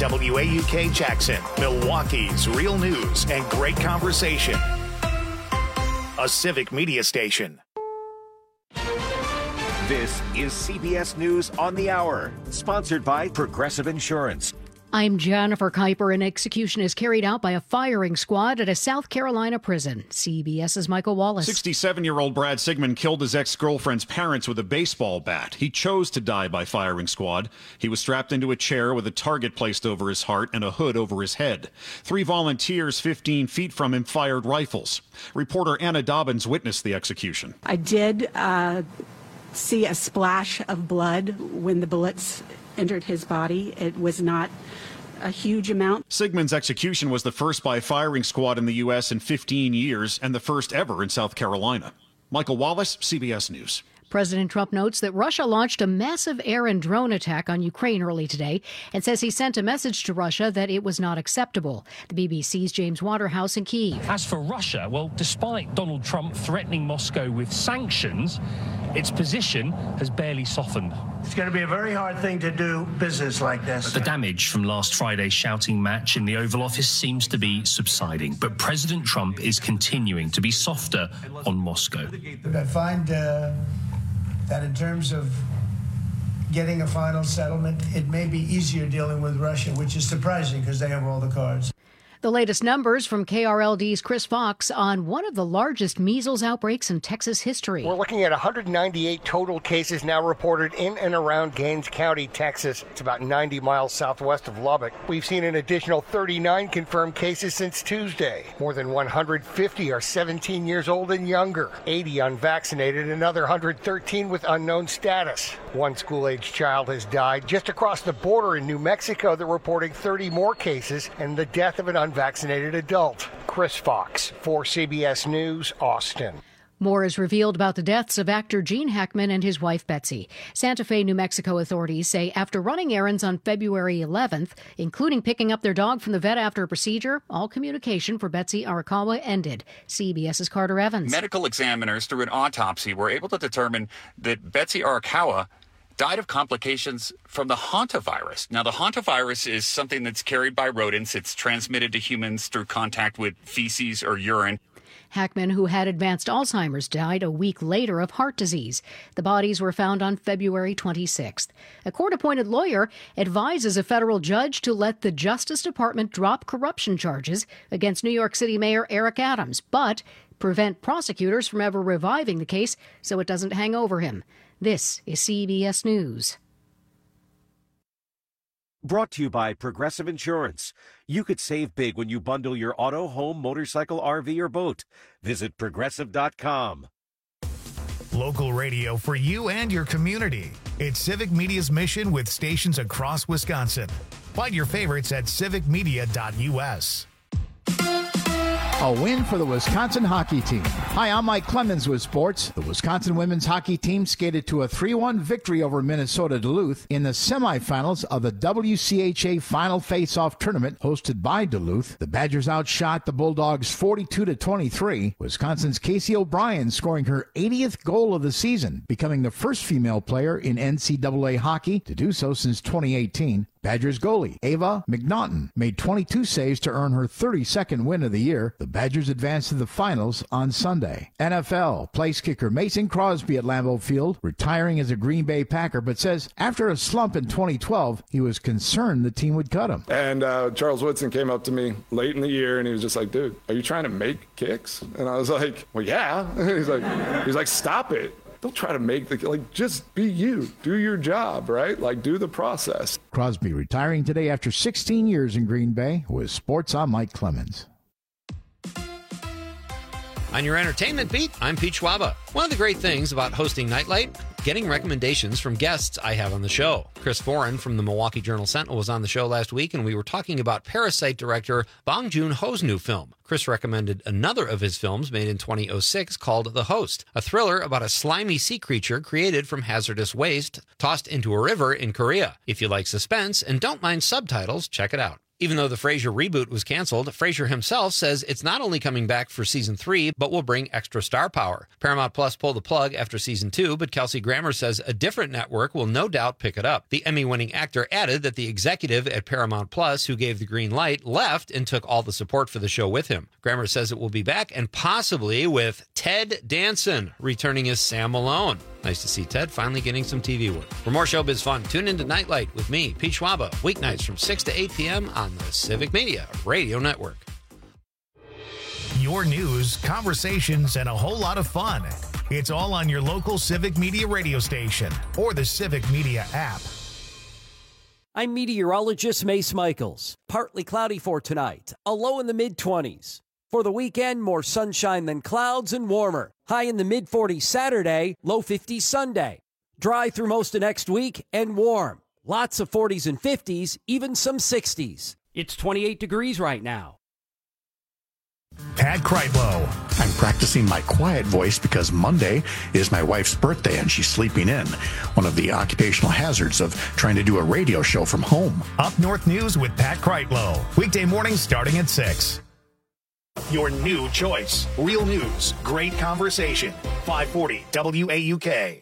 WAUK Jackson, Milwaukee's real news and great conversation. A civic media station. This is CBS News on the Hour, sponsored by Progressive Insurance. I'm Jennifer Kuiper. An execution is carried out by a firing squad at a South Carolina prison. CBS's Michael Wallace. 67-year-old Brad Sigmund killed his ex-girlfriend's parents with a baseball bat. He chose to die by firing squad. He was strapped into a chair with a target placed over his heart and a hood over his head. 3 volunteers 15 feet from him fired rifles. Reporter Anna Dobbins witnessed the execution. I did see a splash of blood when the bullets entered his body. It was not a huge amount. Sigmund's execution was the first by firing squad in the U.S. in 15 years and the first ever in South Carolina. Michael Wallace, CBS News. President Trump notes that Russia launched a massive air and drone attack on Ukraine early today and says he sent a message to Russia that it was not acceptable. The BBC's James Waterhouse in Kyiv. As for Russia, well, despite Donald Trump threatening Moscow with sanctions, its position has barely softened. It's going to be a very hard thing to do business like this. The damage from last Friday's shouting match in the Oval Office seems to be subsiding, but President Trump is continuing to be softer on Moscow. I find that in terms of getting a final settlement, it may be easier dealing with Russia, which is surprising because they have all the cards. The latest numbers from KRLD's Chris Fox on one of the largest measles outbreaks in Texas history. We're looking at 198 total cases now reported in and around Gaines County, Texas. It's about 90 miles southwest of Lubbock. We've seen an additional 39 confirmed cases since Tuesday. More than 150 are 17 years old and younger, 80 unvaccinated, another 113 with unknown status. One school-age child has died. Just across the border in New Mexico, they're reporting 30 more cases and the death of an unvaccinated adult. Chris Fox for CBS News, Austin. More is revealed about the deaths of actor Gene Hackman and his wife Betsy. Santa Fe, New Mexico authorities say after running errands on February 11th, including picking up their dog from the vet after a procedure, all communication for Betsy Arakawa ended. CBS's Carter Evans. Medical examiners through an autopsy were able to determine that Betsy Arakawa died of complications from the hantavirus. Now, the hantavirus is something that's carried by rodents. It's transmitted to humans through contact with feces or urine. Hackman, who had advanced Alzheimer's, died a week later of heart disease. The bodies were found on February 26th. A court-appointed lawyer advises a federal judge to let the Justice Department drop corruption charges against New York City Mayor Eric Adams, but prevent prosecutors from ever reviving the case so it doesn't hang over him. This is CBS News. Brought to you by Progressive Insurance. You could save big when you bundle your auto, home, motorcycle, RV, or boat. Visit Progressive.com. Local radio for you and your community. It's Civic Media's mission with stations across Wisconsin. Find your favorites at civicmedia.us. A win for the Wisconsin hockey team. Hi, I'm Mike Clemens with sports. The Wisconsin women's hockey team skated to a 3-1 victory over Minnesota Duluth in the semifinals of the WCHA Final Face-Off Tournament hosted by Duluth. The Badgers outshot the Bulldogs 42-23. Wisconsin's Casey O'Brien scoring her 80th goal of the season, becoming the first female player in NCAA hockey to do so since 2018. Badgers goalie Ava McNaughton made 22 saves to earn her 32nd win of the year. The Badgers advanced to the finals on Sunday. NFL place kicker Mason Crosby at Lambeau Field, retiring as a Green Bay Packer, but says after a slump in 2012, he was concerned the team would cut him. And Charles Woodson came up to me late in the year, and he was just like, dude, are you trying to make kicks? And I was like, well, yeah. He's like, stop it. Don't try to make just be you. Do your job, right? Do the process. Crosby retiring today after 16 years in Green Bay. With sports, I'm Mike Clemens. On your entertainment beat, I'm Pete Schwaba. One of the great things about hosting Nightlight, getting recommendations from guests I have on the show. Chris Foran from the Milwaukee Journal-Sentinel was on the show last week, and we were talking about Parasite director Bong Joon-ho's new film. Chris recommended another of his films made in 2006 called The Host, a thriller about a slimy sea creature created from hazardous waste tossed into a river in Korea. If you like suspense and don't mind subtitles, check it out. Even though the Frasier reboot was canceled, Frasier himself says it's not only coming back for season 3, but will bring extra star power. Paramount Plus pulled the plug after season 2, but Kelsey Grammer says a different network will no doubt pick it up. The Emmy-winning actor added that the executive at Paramount Plus who gave the green light left and took all the support for the show with him. Grammer says it will be back and possibly with Ted Danson returning as Sam Malone. Nice to see Ted finally getting some TV work. For more showbiz fun, tune into Nightlight with me, Pete Schwaba, weeknights from 6 to 8 p.m. on the Civic Media Radio Network. Your news, conversations, and a whole lot of fun. It's all on your local Civic Media radio station or the Civic Media app. I'm meteorologist Mace Michaels. Partly cloudy for tonight, a low in the mid-20s. For the weekend, more sunshine than clouds and warmer. High in the mid-40s Saturday, low 50s Sunday. Dry through most of next week and warm. Lots of 40s and 50s, even some 60s. It's 28 degrees right now. Pat Kreitlow. I'm practicing my quiet voice because Monday is my wife's birthday and she's sleeping in. One of the occupational hazards of trying to do a radio show from home. Up North News with Pat Kreitlow. Weekday mornings starting at 6. Your new choice. Real news. Great conversation. 540 WAUK.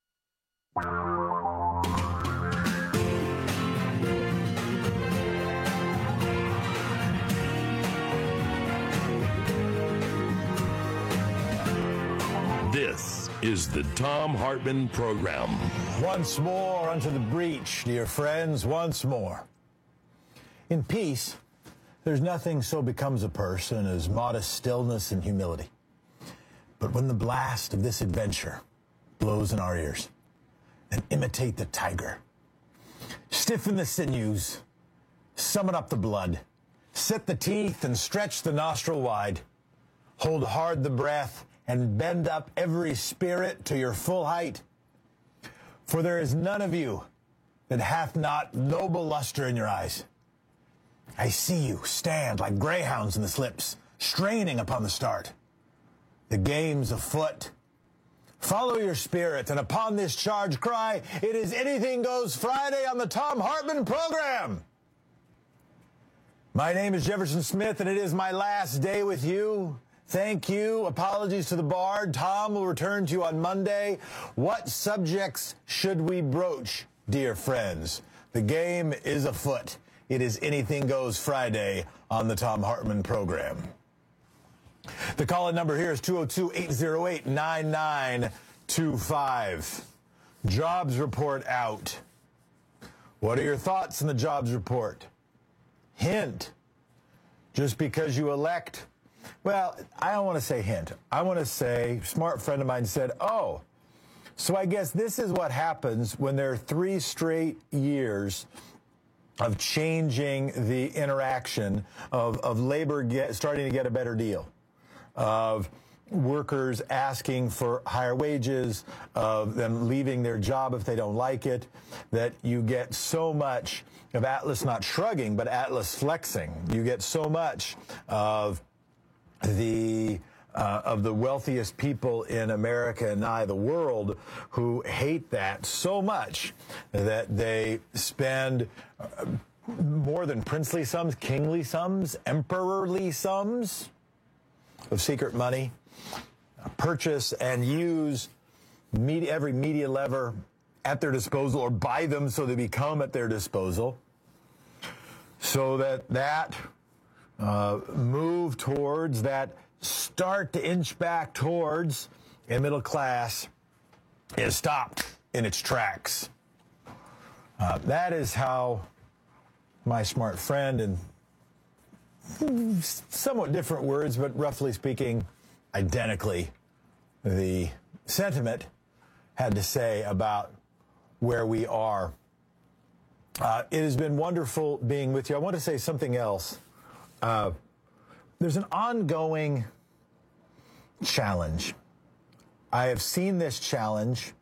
This is the Thom Hartmann Program. Once more unto the breach, dear friends, once more. In peace, there's nothing so becomes a person as modest stillness and humility. But when the blast of this adventure blows in our ears, then imitate the tiger. Stiffen the sinews, summon up the blood, set the teeth and stretch the nostril wide. Hold hard the breath and bend up every spirit to your full height. For there is none of you that hath not noble luster in your eyes. I see you stand like greyhounds in the slips, straining upon the start. The game's afoot. Follow your spirit, and upon this charge cry, it is Anything Goes Friday on the Thom Hartmann Program. My name is Jefferson Smith, and it is my last day with you. Thank you. Apologies to the Bard. Tom will return to you on Monday. What subjects should we broach, dear friends? The game is afoot. It is Anything Goes Friday on the Thom Hartmann Program. The call-in number here is 202-808-9925. Jobs report out. What are your thoughts on the jobs report? Hint. Just because you elect... Well, I don't want to say hint. I want to say, a smart friend of mine said, oh, so I guess this is what happens when there are 3 straight years of changing the interaction of labor starting to get a better deal, of workers asking for higher wages, of them leaving their job if they don't like it, that you get so much of Atlas not shrugging, but Atlas flexing. You get so much of the wealthiest people in America and the world who hate that so much that they spend more than princely sums, kingly sums, emperorly sums of secret money, purchase and use every media lever at their disposal or buy them so they become at their disposal, so that move towards that start to inch back towards a middle class is stopped in its tracks. That is how my smart friend, in somewhat different words, but roughly speaking, identically, the sentiment had to say about where we are. It has been wonderful being with you. I want to say something else. There's an ongoing challenge. I have seen this challenge.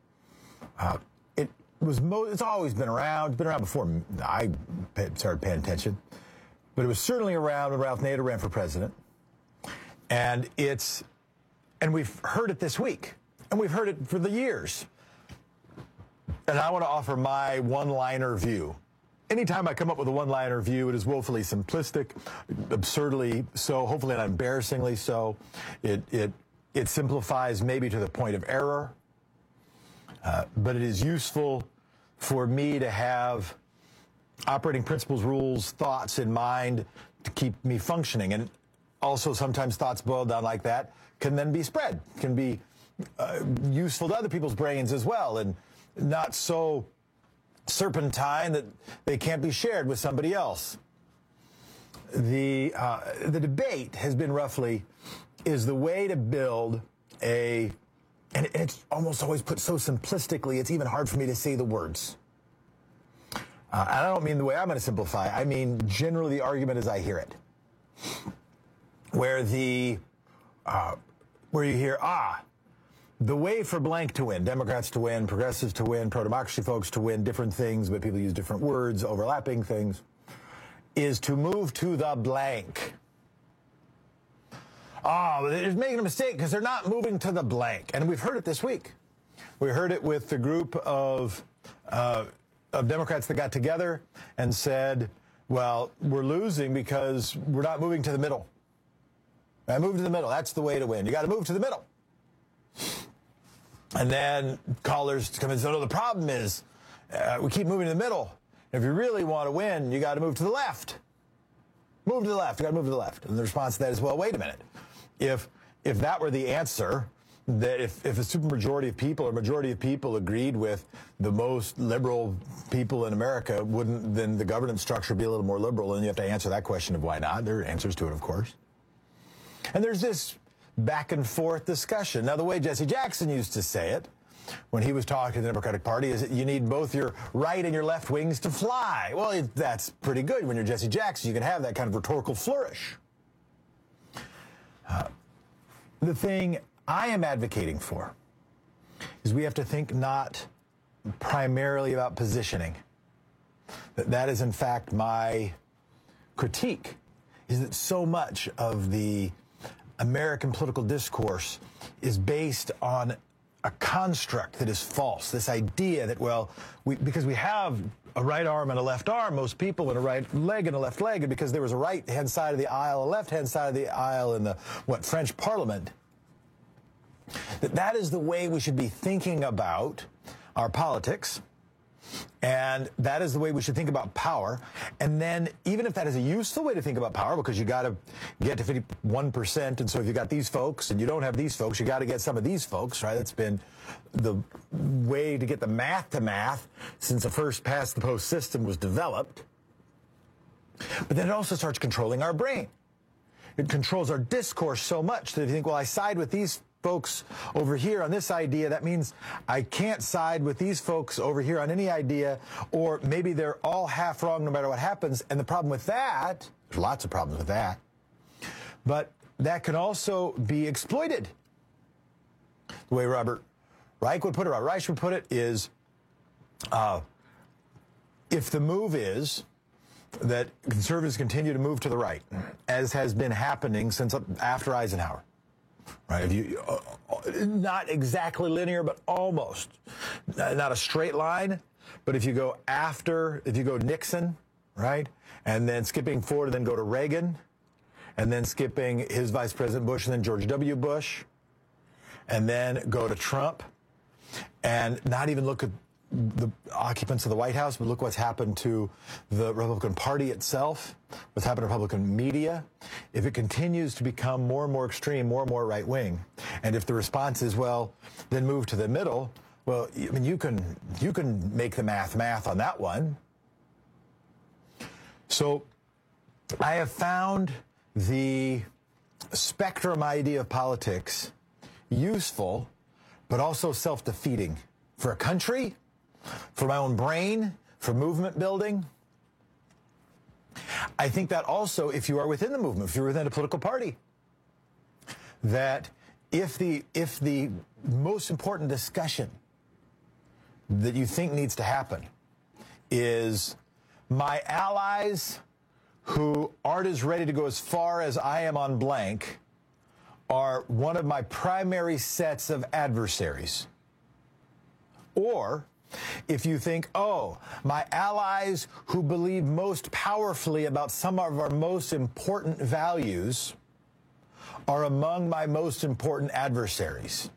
It's always been around. It's been around before I started paying attention. But it was certainly around when Ralph Nader ran for president. And we've heard it this week. And we've heard it for the years. And I want to offer my one-liner view. anytime I come up with a one-liner view, it is woefully simplistic, absurdly so, hopefully not embarrassingly so. It simplifies maybe to the point of error, but it is useful for me to have operating principles, rules, thoughts in mind to keep me functioning. And also sometimes thoughts boiled down like that can then be spread, can be useful to other people's brains as well, and not so serpentine that they can't be shared with somebody else. The debate has been roughly, is the way to build and it's almost always put so simplistically, it's even hard for me to say the words. And I don't mean the way I'm going to simplify. I mean generally the argument as I hear it. Where you hear, the way for blank to win, Democrats to win, progressives to win, pro-democracy folks to win, different things, but people use different words, overlapping things, is to move to the blank. They're making a mistake because they're not moving to the blank. And we've heard it this week. We heard it with the group of Democrats that got together and said, well, we're losing because we're not moving to the middle. I move to the middle. That's the way to win. You got to move to the middle. And then callers come and say, no, the problem is we keep moving to the middle. If you really want to win, you got to move to the left. Move to the left. You got to move to the left. And the response to that is, well, wait a minute. If that were the answer, that if a supermajority of people or majority of people agreed with the most liberal people in America, wouldn't then the governance structure be a little more liberal? And you have to answer that question of why not. There are answers to it, of course. And there's this back and forth discussion. Now, the way Jesse Jackson used to say it when he was talking to the Democratic Party is that you need both your right and your left wings to fly. Well, that's pretty good. When you're Jesse Jackson, you can have that kind of rhetorical flourish. The thing I am advocating for is we have to think not primarily about positioning. That is, in fact, my critique, is that so much of the American political discourse is based on a construct that is false. This idea that, well, because we have a right arm and a left arm, most people, and a right leg and a left leg, and because there was a right-hand side of the aisle, a left-hand side of the aisle in the, French Parliament, that is the way we should be thinking about our politics. And that is the way we should think about power. And then even if that is a useful way to think about power, because you got to get to 51%, and so if you got these folks and you don't have these folks, you got to get some of these folks, right? That's been the way to get the math to math since the first past the post system was developed. But then it also starts controlling our brain. It controls our discourse so much that if you think, well, I side with these folks over here on this idea, that means I can't side with these folks over here on any idea, or maybe they're all half wrong no matter what happens. And the problem with that, there's lots of problems with that, but that can also be exploited. The way Robert Reich would put it is, if the move is that conservatives continue to move to the right, as has been happening since after Eisenhower, right? If you not exactly linear, but almost. Not a straight line, but if you go Nixon, right? And then skipping forward and then go to Reagan, and then skipping his Vice President Bush and then George W. Bush, and then go to Trump, and not even look at the occupants of the White House, but look what's happened to the Republican Party itself, what's happened to Republican media. If it continues to become more and more extreme, more and more right-wing, and if the response is, well, then move to the middle, well, I mean, you can make the math on that one. So I have found the spectrum idea of politics useful, but also self-defeating for a country, for my own brain, for movement building. I think that also, if you are within the movement, if you're within a political party, that if the most important discussion that you think needs to happen is my allies who aren't as ready to go as far as I am on blank are one of my primary sets of adversaries, or If you think, oh, my allies who believe most powerfully about some of our most important values are among my most important adversaries.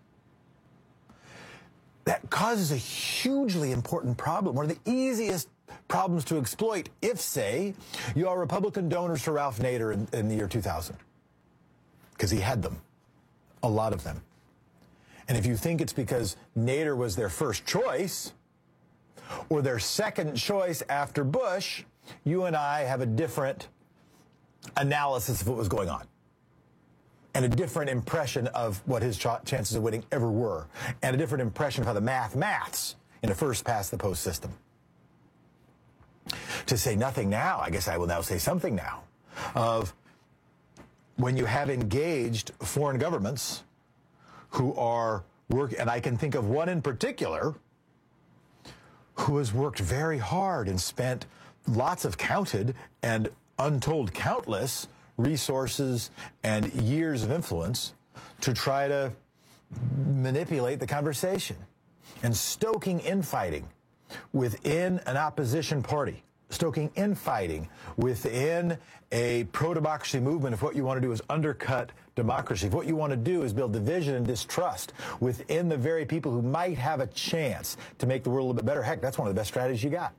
That causes a hugely important problem, one of the easiest problems to exploit if, say, you are Republican donors to Ralph Nader in the year 2000, because he had them, a lot of them. And if you think it's because Nader was their first choice or their second choice after Bush, you and I have a different analysis of what was going on and a different impression of what his chances of winning ever were and a different impression of how the maths in a first past the post system. To say nothing now, I guess I will now say something now, of when you have engaged foreign governments who are working, and I can think of one in particular who has worked very hard and spent lots of counted and untold countless resources and years of influence to try to manipulate the conversation and stoking infighting within an opposition party, stoking infighting within a pro-democracy movement if what you want to do is undercut democracy. If what you want to do is build division and distrust within the very people who might have a chance to make the world a little bit better, heck, that's one of the best strategies you got.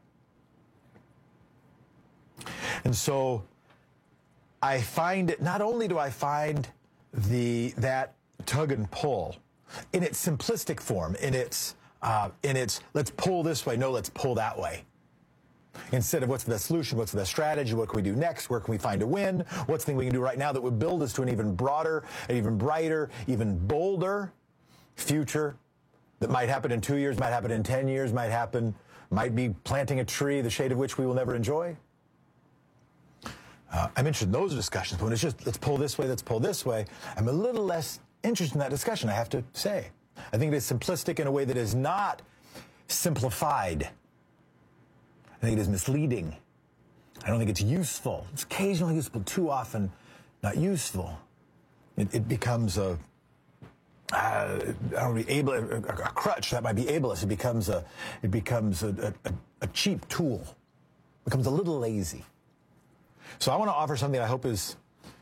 And so I find it, not only do I find that tug and pull in its simplistic form, in its let's pull this way, no, let's pull that way. Instead of what's the best solution, what's the best strategy, what can we do next, where can we find a win, what's the thing we can do right now that would build us to an even broader, an even brighter, even bolder future that might happen in 2 years, might happen in 10 years, might be planting a tree, the shade of which we will never enjoy. I'm interested in those discussions, but when it's just let's pull this way, I'm a little less interested in that discussion, I have to say. I think it is simplistic in a way that is not simplified. I think it is misleading. I don't think it's useful. It's occasionally useful, too often not useful. It becomes a crutch that might be ableist. It becomes a cheap tool. It becomes a little lazy. So I want to offer something I hope is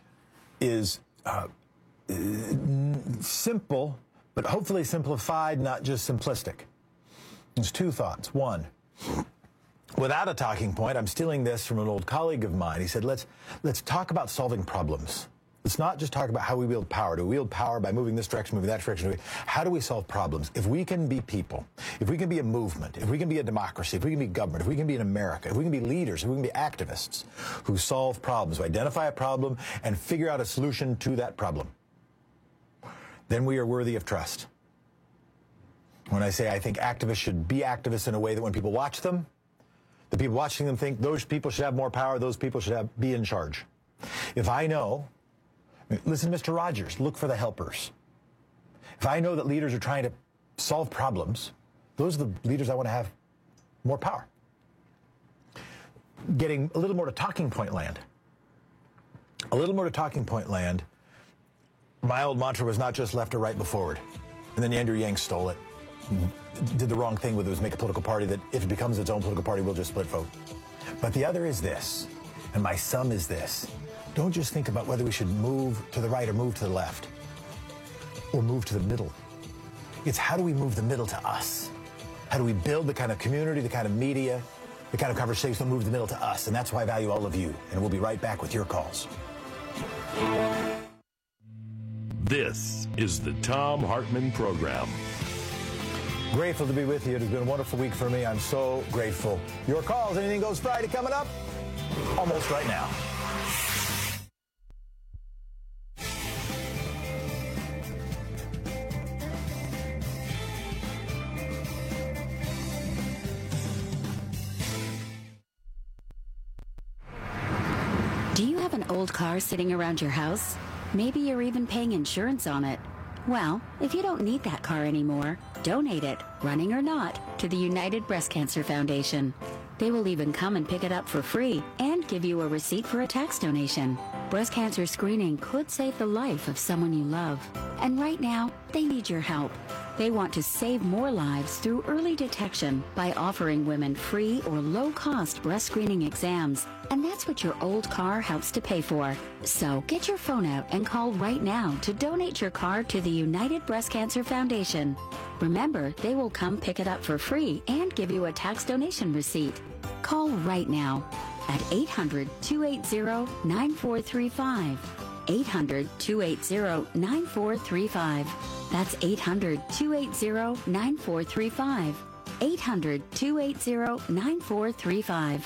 simple, but hopefully simplified, not just simplistic. There's two thoughts. One, without a talking point, I'm stealing this from an old colleague of mine. He said, let's talk about solving problems. Let's not just talk about how we wield power. Do we wield power by moving this direction, moving that direction? How do we solve problems? If we can be people, if we can be a movement, if we can be a democracy, if we can be government, if we can be in America, if we can be leaders, if we can be activists who solve problems, who identify a problem and figure out a solution to that problem, then we are worthy of trust. When I say I think activists should be activists in a way that when people watch them, the people watching them think those people should have more power, those people should be in charge. If I know, listen, Mr. Rogers, look for the helpers. If I know that leaders are trying to solve problems, those are the leaders I want to have more power. Getting a little more to talking point land. A little more to talking point land. My old mantra was not just left or right but forward. And then Andrew Yang stole it. Did the wrong thing with it, was make a political party that if it becomes its own political party, we'll just split vote. But the other is this, and my sum is this. Don't just think about whether we should move to the right or move to the left or move to the middle. It's how do we move the middle to us? How do we build the kind of community, the kind of media, the kind of conversation that moves the middle to us? And that's why I value all of you. And we'll be right back with your calls. This is the Thom Hartmann Program. Grateful to be with you. It has been a wonderful week for me. I'm so grateful. Your calls, Anything Goes Friday, coming up almost right now. Do you have an old car sitting around your house? Maybe you're even paying insurance on it. Well, if you don't need that car anymore, donate it, running or not, to the United Breast Cancer Foundation. They will even come and pick it up for free and give you a receipt for a tax donation. Breast cancer screening could save the life of someone you love. And right now, they need your help. They want to save more lives through early detection by offering women free or low-cost breast screening exams. And that's what your old car helps to pay for. So get your phone out and call right now to donate your car to the United Breast Cancer Foundation. Remember, they will come pick it up for free and give you a tax donation receipt. Call right now at 800-280-9435. 800-280-9435. That's 800-280-9435. 800-280-9435.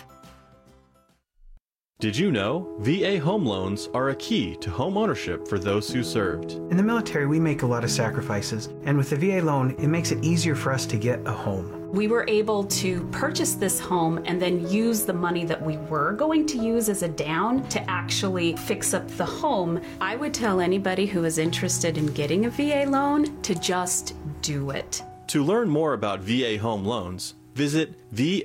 Did you know VA home loans are a key to home ownership for those who served? In the military, we make a lot of sacrifices, and with the VA loan, it makes it easier for us to get a home. We were able to purchase this home and then use the money that we were going to use as a down to actually fix up the home. I would tell anybody who is interested in getting a VA loan to just do it. To learn more about VA home loans, visit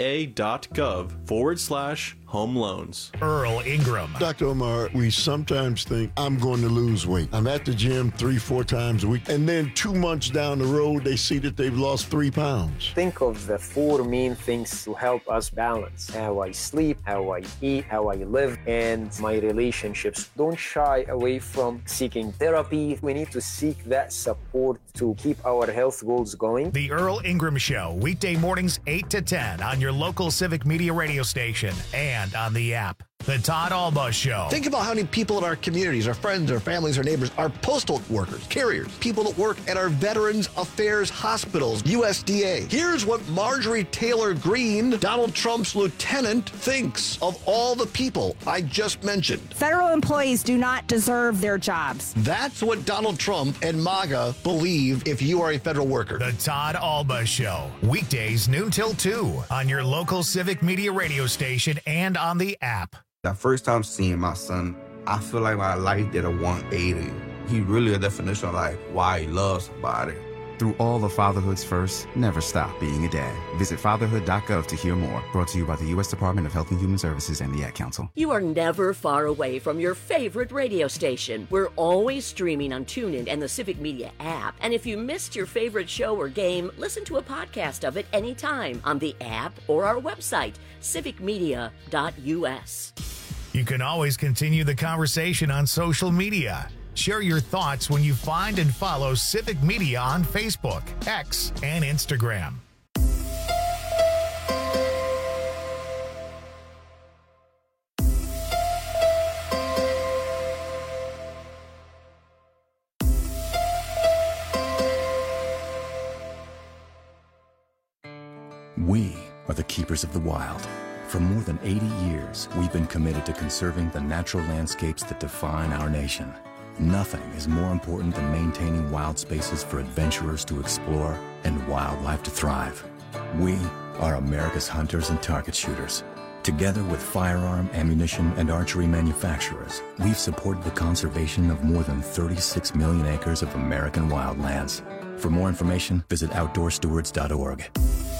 va.gov/home loans. Earl Ingram. Dr. Omar, we sometimes think I'm going to lose weight. I'm at the gym 3-4 times a week, and then 2 months down the road, they see that they've lost 3 pounds. Think of the 4 main things to help us balance: how I sleep, how I eat, how I live, and my relationships. Don't shy away from seeking therapy. We need to seek that support to keep our health goals going. The Earl Ingram Show, weekday mornings 8 to 10 on your local Civic Media radio station and on the app. The Todd Alba Show. Think about how many people in our communities, our friends, our families, our neighbors, our postal workers, carriers, people that work at our Veterans Affairs hospitals, USDA. Here's what Marjorie Taylor Greene, Donald Trump's lieutenant, thinks of all the people I just mentioned. Federal employees do not deserve their jobs. That's what Donald Trump and MAGA believe if you are a federal worker. The Todd Alba Show. Weekdays noon till 2 on your local Civic Media radio station and on the app. The first time seeing my son, I feel like my life did a 180. He really a definition of like why he loves somebody. Through all of Fatherhood's first, never stop being a dad. Visit fatherhood.gov to hear more. Brought to you by the U.S. Department of Health and Human Services and the Ad Council. You are never far away from your favorite radio station. We're always streaming on TuneIn and the Civic Media app. And if you missed your favorite show or game, listen to a podcast of it anytime on the app or our website, civicmedia.us. You can always continue the conversation on social media. Share your thoughts when you find and follow Civic Media on Facebook, X, and Instagram. We are the keepers of the wild. For more than 80 years, we've been committed to conserving the natural landscapes that define our nation. Nothing is more important than maintaining wild spaces for adventurers to explore and wildlife to thrive. We are America's hunters and target shooters. Together with firearm, ammunition, and archery manufacturers, we've supported the conservation of more than 36 million acres of American wildlands. For more information, visit outdoorstewards.org.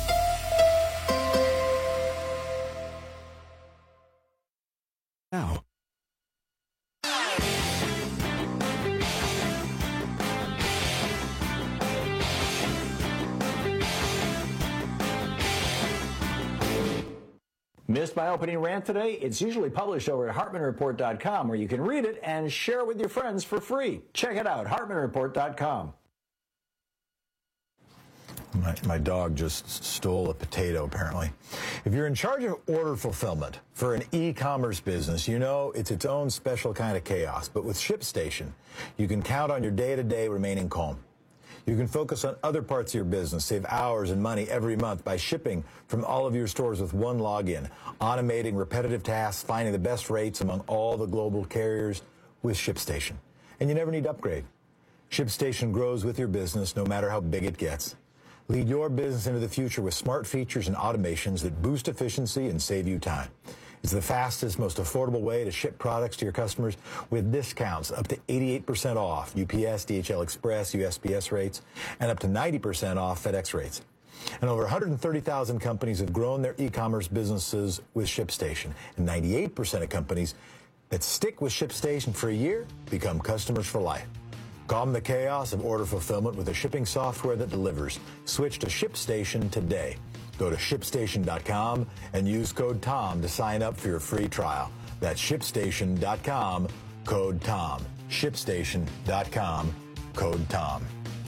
Now. Missed my opening rant today? It's usually published over at HartmanReport.com, where you can read it and share it with your friends for free. Check it out, HartmanReport.com. My dog just stole a potato, apparently. If you're in charge of order fulfillment for an e-commerce business, you know it's its own special kind of chaos. But with ShipStation, you can count on your day-to-day remaining calm. You can focus on other parts of your business, save hours and money every month by shipping from all of your stores with one login, automating repetitive tasks, finding the best rates among all the global carriers with ShipStation. And you never need to upgrade. ShipStation grows with your business no matter how big it gets. Lead your business into the future with smart features and automations that boost efficiency and save you time. It's the fastest, most affordable way to ship products to your customers with discounts up to 88% off UPS, DHL Express, USPS rates, and up to 90% off FedEx rates. And over 130,000 companies have grown their e-commerce businesses with ShipStation. And 98% of companies that stick with ShipStation for a year become customers for life. Calm the chaos of order fulfillment with a shipping software that delivers. Switch to ShipStation today. Go to ShipStation.com and use code TOM to sign up for your free trial. That's ShipStation.com, code TOM. ShipStation.com, code TOM.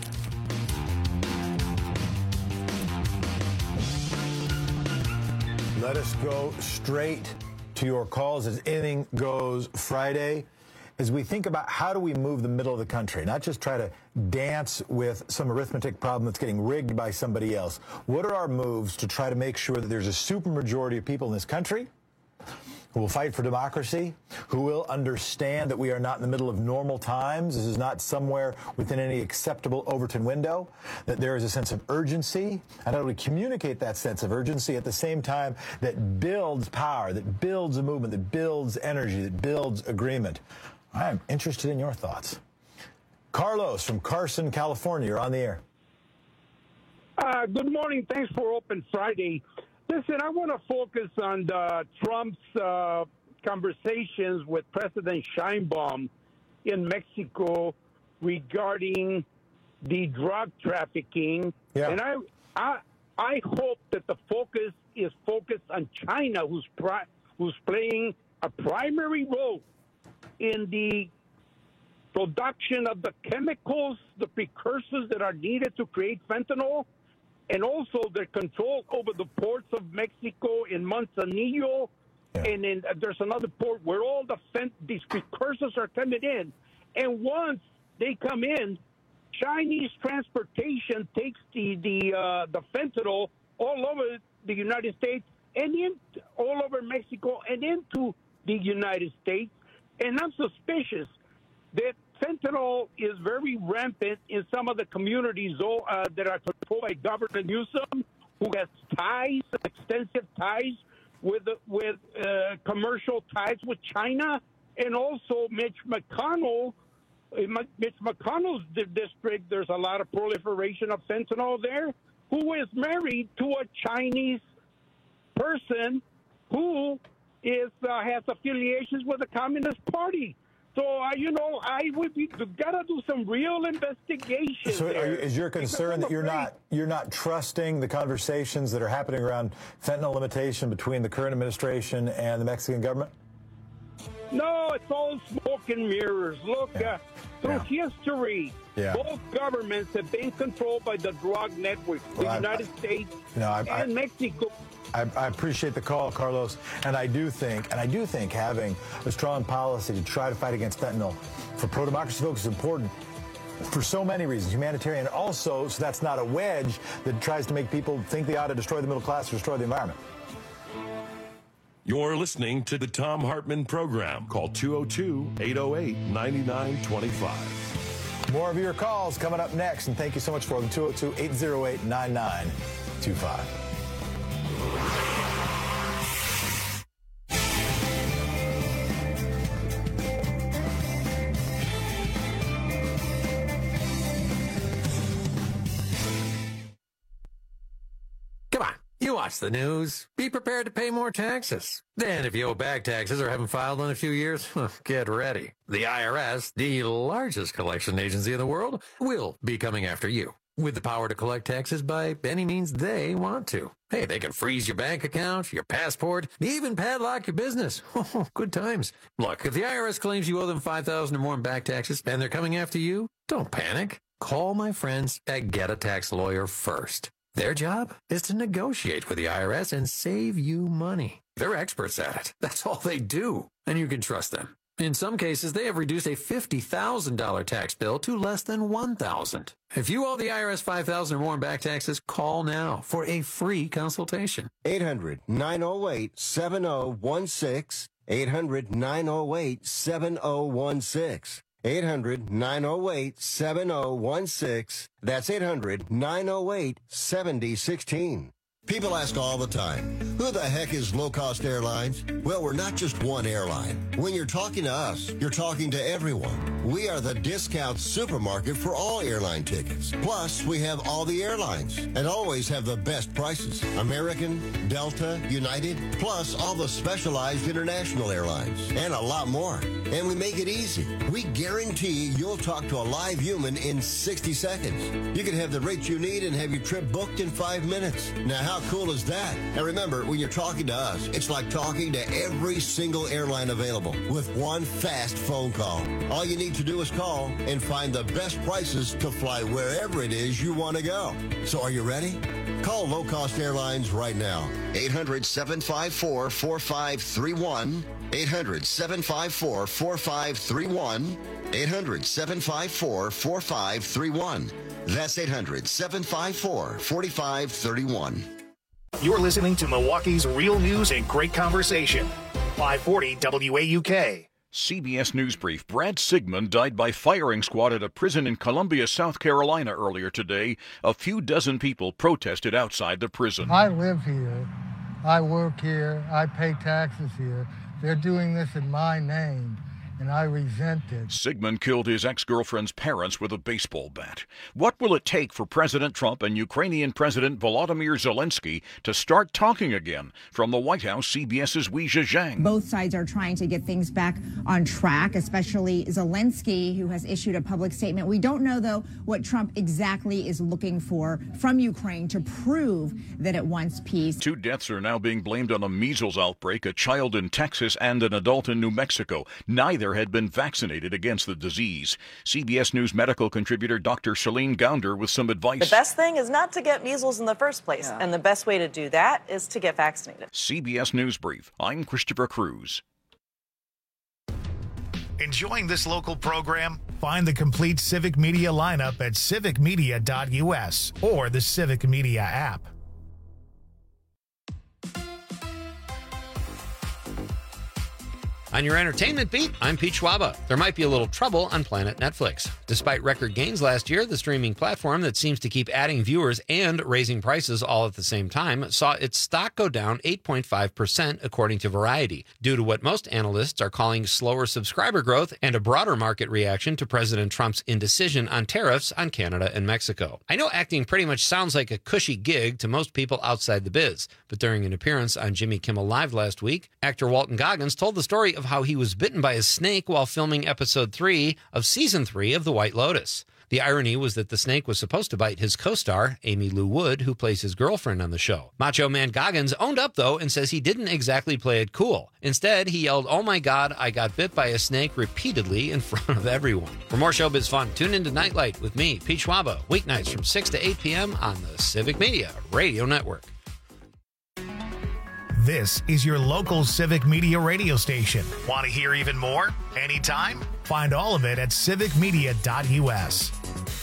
Let us go straight to your calls as Anything Goes Friday. As we think about how do we move the middle of the country, not just try to dance with some arithmetic problem that's getting rigged by somebody else. What are our moves to try to make sure that there's a supermajority of people in this country who will fight for democracy, who will understand that we are not in the middle of normal times, this is not somewhere within any acceptable Overton window, that there is a sense of urgency, and how do we communicate that sense of urgency at the same time that builds power, that builds a movement, that builds energy, that builds agreement. I am interested in your thoughts. Carlos from Carson, California, you're on the air. Good morning. Thanks for Open Friday. Listen, I want to focus on Trump's conversations with President Sheinbaum in Mexico regarding the drug trafficking. Yeah. And I hope that the focus is focused on China, who's playing a primary role in the production of the chemicals, the precursors that are needed to create fentanyl, and also their control over the ports of Mexico in Manzanillo, and then there's another port where all these precursors are coming in. And once they come in, Chinese transportation takes the fentanyl all over the United States and all over Mexico and into the United States. And I'm suspicious that fentanyl is very rampant in some of the communities that are controlled by Governor Newsom, who has ties, extensive ties with commercial ties with China, and also Mitch McConnell. In Mitch McConnell's district, there's a lot of proliferation of fentanyl there, who is married to a Chinese person who has affiliations with the Communist Party. So, I would gotta do some real investigation. So, is your concern that you're not trusting the conversations that are happening around fentanyl limitation between the current administration and the Mexican government? No, it's all smoke and mirrors. Look, through history, both governments have been controlled by the drug network, the United States and Mexico. I appreciate the call, Carlos, and I do think having a strong policy to try to fight against fentanyl for pro-democracy folks is important for so many reasons, humanitarian, also so that's not a wedge that tries to make people think they ought to destroy the middle class or destroy the environment. You're listening to the Thom Hartmann Program. Call 202-808-9925. More of your calls coming up next, and thank you so much for them. 202-808-9925. Come on, you watch the news. Be prepared to pay more taxes. Then if you owe back taxes or haven't filed in a few years, get ready. The IRS, the largest collection agency in the world, will be coming after you, with the power to collect taxes by any means they want to. Hey, they can freeze your bank account, your passport, even padlock your business. Good times. Look, if the IRS claims you owe them $5,000 or more in back taxes and they're coming after you, don't panic. Call my friends at Get a Tax Lawyer first. Their job is to negotiate with the IRS and save you money. They're experts at it. That's all they do. And you can trust them. In some cases, they have reduced a $50,000 tax bill to less than $1,000. If you owe the IRS $5,000 or more in back taxes, call now for a free consultation. 800-908-7016. 800-908-7016. 800-908-7016. That's 800-908-7016. People ask all the time, Who the heck is Low Cost Airlines? Well, we're not just one airline. When you're talking to us, you're talking to everyone. We are the discount supermarket for all airline tickets. Plus, we have all the airlines and always have the best prices. American, Delta, United, plus all the specialized international airlines and a lot more. And we make it easy. We guarantee you'll talk to a live human in 60 seconds. You can have the rates you need and have your trip booked in 5 minutes. Now, how cool is that? And remember, when you're talking to us, it's like talking to every single airline available with one fast phone call. All you need to do is call and find the best prices to fly wherever it is you want to go. So are you ready? Call Low Cost Airlines right now. 800-754-4531. 800-754-4531. 800-754-4531. That's 800-754-4531. You're listening to Milwaukee's Real News and Great Conversation. 540 WAUK. CBS News Brief. Brad Sigmund died by firing squad at a prison in Columbia, South Carolina earlier today. A few dozen people protested outside the prison. I live here. I work here. I pay taxes here. They're doing this in my name, and I resent it. Sigmund killed his ex-girlfriend's parents with a baseball bat. What will it take for President Trump and Ukrainian President Volodymyr Zelensky to start talking again? From the White House, CBS's Weijia Zhang. Both sides are trying to get things back on track, especially Zelensky, who has issued a public statement. We don't know, though, what Trump exactly is looking for from Ukraine to prove that it wants peace. 2 deaths are now being blamed on a measles outbreak, a child in Texas and an adult in New Mexico. Neither had been vaccinated against the disease. CBS News medical contributor Dr. Celine Gounder with some advice. The best thing is not to get measles in the first place, and the best way to do that is to get vaccinated. CBS News Brief. I'm Christopher Cruz. Enjoying this local program? Find the complete Civic Media lineup at civicmedia.us or the Civic Media app. On your entertainment beat, I'm Pete Schwaba. There might be a little trouble on Planet Netflix. Despite record gains last year, the streaming platform that seems to keep adding viewers and raising prices all at the same time saw its stock go down 8.5% according to Variety, due to what most analysts are calling slower subscriber growth and a broader market reaction to President Trump's indecision on tariffs on Canada and Mexico. I know acting pretty much sounds like a cushy gig to most people outside the biz, but during an appearance on Jimmy Kimmel Live last week, actor Walton Goggins told the story of how he was bitten by a snake while filming episode 3 of season 3 of The White Lotus. The irony was that the snake was supposed to bite his co-star, Amy Lou Wood, who plays his girlfriend on the show. Macho Man Goggins owned up, though, and says he didn't exactly play it cool. Instead, he yelled, "Oh my God, I got bit by a snake," repeatedly in front of everyone. For more showbiz fun, tune into Nightlight with me, Pete Schwaba, weeknights from 6 to 8 p.m. on the Civic Media Radio Network. This is your local Civic Media radio station. Want to hear even more? Anytime? Find all of it at civicmedia.us.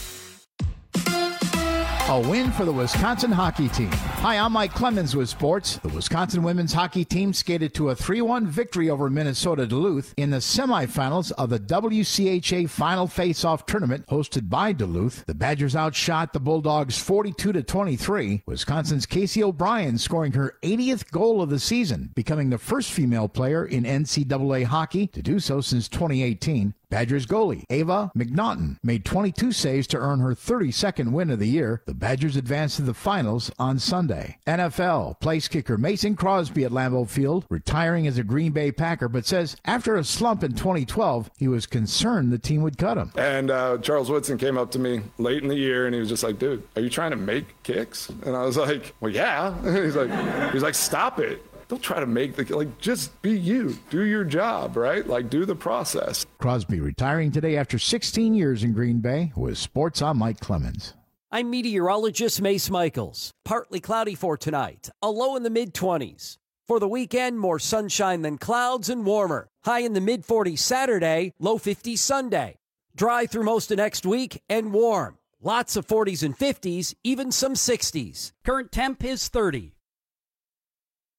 A win for the Wisconsin hockey team. Hi, I'm Mike Clemens with sports. The Wisconsin women's hockey team skated to a 3-1 victory over Minnesota Duluth in the semifinals of the WCHA Final Face-Off Tournament hosted by Duluth. The Badgers outshot the Bulldogs 42-23. Wisconsin's Casey O'Brien scoring her 80th goal of the season, becoming the first female player in NCAA hockey to do so since 2018. Badgers goalie Ava McNaughton made 22 saves to earn her 32nd win of the year. The Badgers advanced to the finals on Sunday. NFL place kicker Mason Crosby at Lambeau Field, retiring as a Green Bay Packer, but says after a slump in 2012, he was concerned the team would cut him. And Charles Woodson came up to me late in the year, and he was just like, "Dude, are you trying to make kicks?" And I was like, "Well, yeah." He's like, "Stop it. Don't try to make just be you. Do your job, right? Do the process." Crosby retiring today after 16 years in Green Bay. With sports, I'm Mike Clemens. I'm meteorologist Mace Michaels. Partly cloudy for tonight, a low in the mid-20s. For the weekend, more sunshine than clouds and warmer. High in the mid-40s Saturday, low 50s Sunday. Dry through most of next week and warm. Lots of 40s and 50s, even some 60s. Current temp is 30.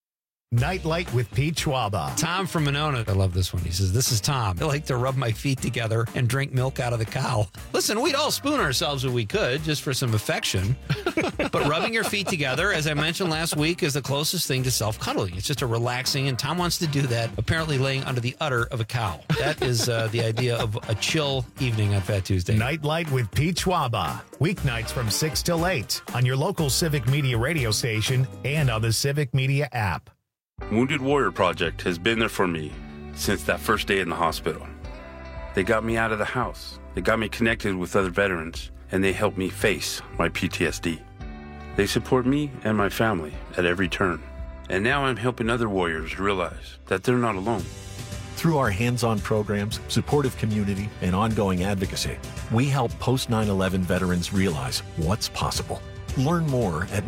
Nightlight with Pete Schwaba. Tom from Monona. I love this one. He says, this is Tom. I like to rub my feet together and drink milk out of the cow. Listen, we'd all spoon ourselves if we could, just for some affection. But rubbing your feet together, as I mentioned last week, is the closest thing to self-cuddling. It's just a relaxing, and Tom wants to do that, apparently laying under the udder of a cow. That is the idea of a chill evening on Fat Tuesday. Nightlight with Pete Schwaba. Weeknights from 6 till 8 on your local Civic Media radio station and on the Civic Media app. Wounded Warrior Project has been there for me since that first day in the hospital. They got me out of the house. They got me connected with other veterans, and they helped me face my PTSD. They support me and my family at every turn. And now I'm helping other warriors realize that they're not alone. Through our hands-on programs, supportive community, and ongoing advocacy, we help post-9/11 veterans realize what's possible. Learn more at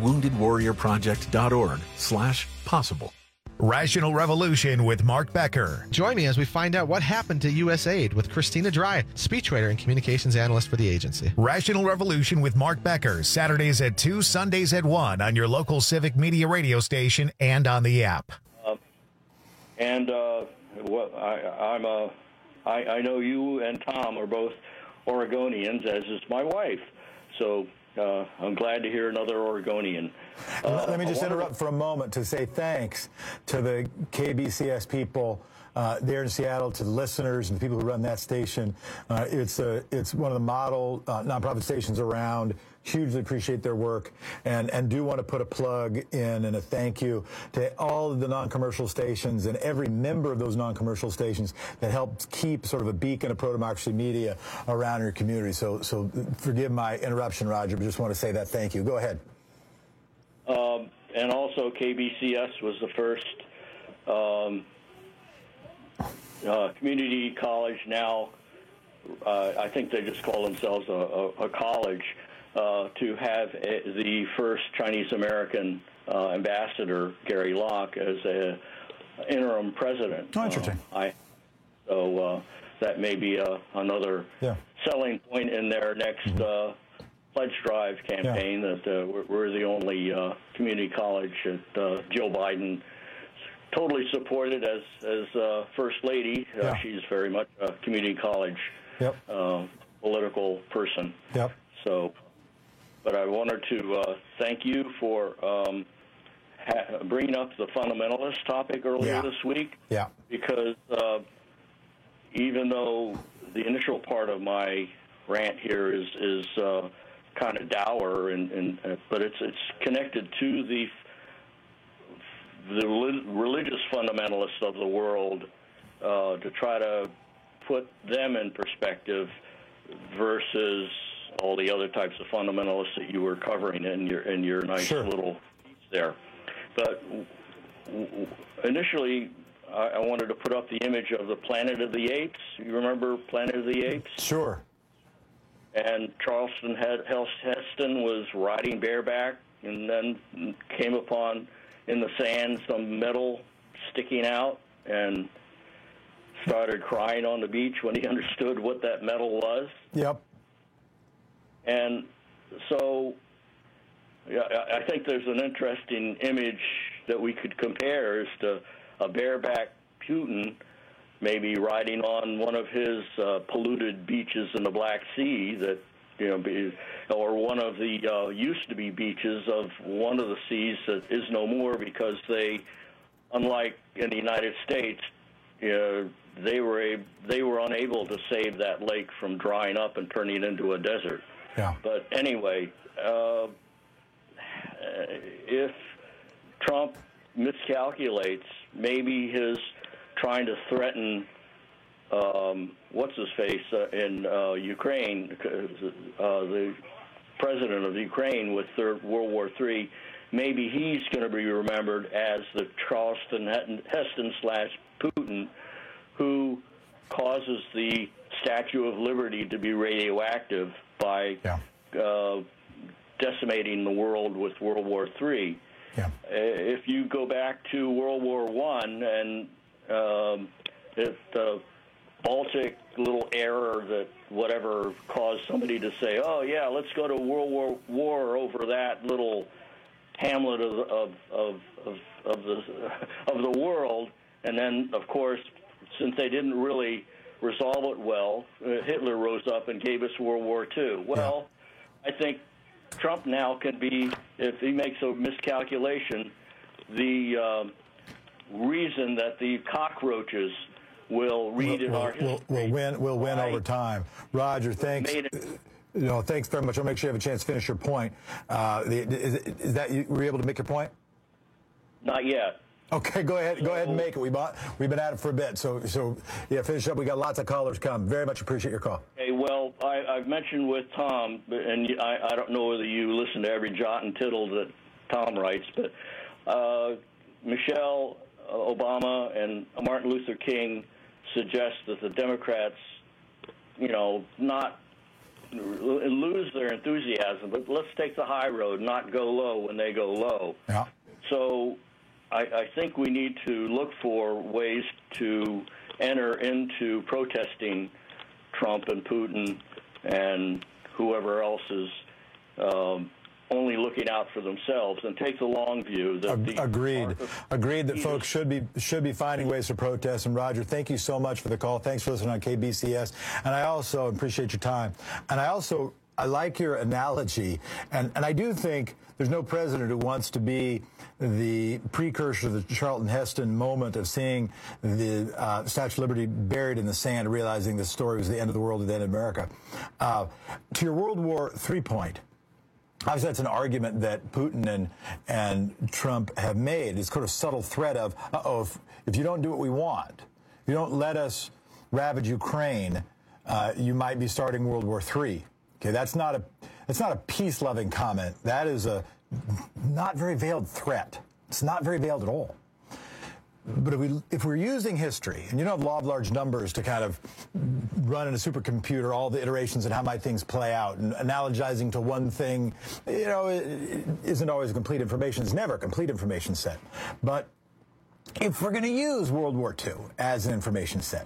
woundedwarriorproject.org/possible. Rational Revolution with Mark Becker. Join me as we find out what happened to USAID with Christina Dry, speechwriter and communications analyst for the agency. Rational Revolution with Mark Becker, Saturdays at 2, Sundays at 1 on your local Civic Media radio station and on the app. I know you and Tom are both Oregonians, as is my wife. So I'm glad to hear another Oregonian. Let me just interrupt for a moment to say thanks to the KBCS people there in Seattle, to the listeners and the people who run that station. It's one of the model nonprofit stations around. Hugely appreciate their work, and do want to put a plug in and a thank you to all of the non-commercial stations and every member of those non-commercial stations that helps keep sort of a beacon of pro-democracy media around your community. So forgive my interruption, Roger, but just want to say that thank you. Go ahead. And also KBCS was the first community college. Now I think they just call themselves a college. To have the first Chinese-American ambassador, Gary Locke, as an interim president. Oh, interesting. So that may be another selling point in their next pledge drive campaign, that we're the only community college that Joe Biden totally supported as First Lady. She's very much a community college political person. So, but I wanted to thank you for bringing up the fundamentalist topic earlier this week. Because even though the initial part of my rant here is kind of dour, but it's connected to the religious fundamentalists of the world, to try to put them in perspective versus all the other types of fundamentalists that you were covering in your nice little piece there. But initially, I wanted to put up the image of the Planet of the Apes. You remember Planet of the Apes? Sure. And Charlton Heston was riding bareback, and then came upon in the sand some metal sticking out, and started crying on the beach when he understood what that metal was. And so I think there's an interesting image that we could compare as to a bareback Putin maybe riding on one of his polluted beaches in the Black Sea, that, or one of the used to be beaches of one of the seas that is no more, because they, unlike in the United States, they were unable to save that lake from drying up and turning into a desert. But anyway, if Trump miscalculates, maybe his trying to threaten what's-his-face in Ukraine, the president of Ukraine with World War III, maybe he's going to be remembered as the Charlton Heston/Putin who causes the Statue of Liberty to be radioactive by decimating the world with World War III. If you go back to World War I and the Baltic little error that whatever caused somebody to say, oh, yeah, let's go to World War over that little hamlet of the world. And then, of course, since they didn't really resolve it well, Hitler rose up and gave us World War II. Well, I think Trump now can be, if he makes a miscalculation, the reason that the cockroaches will read in our history. We'll win over time. Roger, thanks. Thanks very much. I'll make sure you have a chance to finish your point. Is that you were able to make your point? Not yet. Okay, go ahead and make it. We've been at it for a bit, so yeah, finish up. We got lots of callers come. Very much appreciate your call. Okay, well, I've mentioned with Tom, and I don't know whether you listen to every jot and tittle that Tom writes, but Michelle Obama and Martin Luther King suggest that the Democrats, not lose their enthusiasm, but let's take the high road, not go low when they go low. Yeah. So I think we need to look for ways to enter into protesting Trump and Putin and whoever else is only looking out for themselves, and take the long view. Agreed that folks should be finding ways to protest. And Roger, thank you so much for the call. Thanks for listening on KBCS. And I also appreciate your time. And I like your analogy. And I do think there's no president who wants to be the precursor to the Charlton Heston moment of seeing the Statue of Liberty buried in the sand, realizing the story was the end of the world and the end of America. To your World War III point, obviously that's an argument that Putin and Trump have made. It's kind of subtle threat of, if you don't do what we want, if you don't let us ravage Ukraine, you might be starting World War III. Okay, that's not a peace-loving comment. That is a not very veiled threat. It's not very veiled at all. But if we're using history, and you don't have law of large numbers to kind of run in a supercomputer all the iterations and how might things play out, and analogizing to one thing, it isn't always complete information. It's never a complete information set. But if we're going to use World War II as an information set,